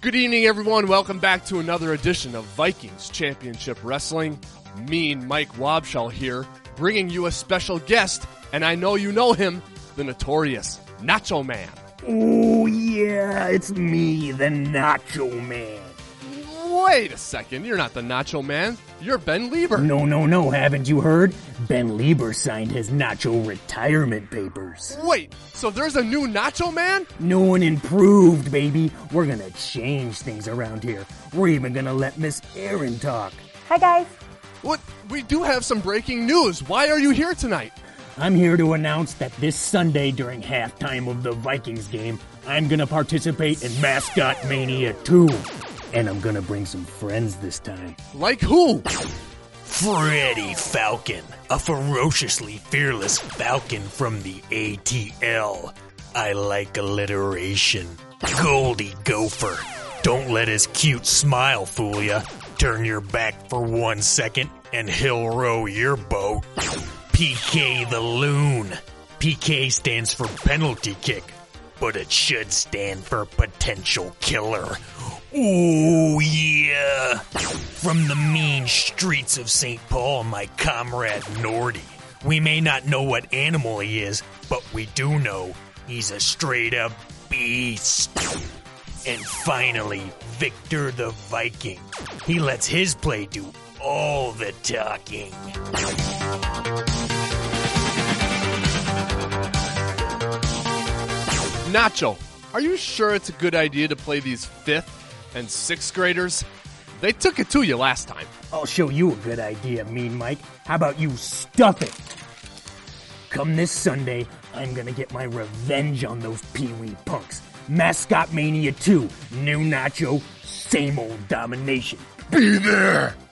Good evening, everyone. Welcome back to another edition of Vikings Championship Wrestling. Mean Mike Wobschall here, bringing you a special guest, and I know you know him, the notorious Nacho Man. Oh, yeah, it's me, the Nacho Man. Wait a second, you're not the Nacho Man. You're Ben Lieber. No, haven't you heard? Ben Lieber signed his Nacho retirement papers. Wait, so there's a new Nacho Man? New and improved, baby. We're gonna change things around here. We're even gonna let Miss Erin talk. Hi, guys. What? We do have some breaking news. Why are you here tonight? I'm here to announce that this Sunday during halftime of the Vikings game, I'm gonna participate in Mascot Mania 2. And I'm gonna bring some friends this time. Like who? Freddie Falcon, a ferociously fearless Falcon from the ATL. I like alliteration. Goldie Gopher. Don't let his cute smile fool ya. Turn your back for 1 second and he'll row your boat. PK the Loon. PK stands for penalty kick, but it should stand for potential killer. Ooh, yeah. From the mean streets of St. Paul, my comrade Nordy. We may not know what animal he is, but we do know he's a straight-up beast. And finally, Victor the Viking. He lets his play do all the talking. Nacho, are you sure it's a good idea to play these 5th and 6th graders? They took it to you last time. I'll show you a good idea, Mean Mike. How about you stuff it? Come this Sunday, I'm gonna get my revenge on those Pee-wee punks. Mascot Mania 2, new Nacho, same old domination. Be there!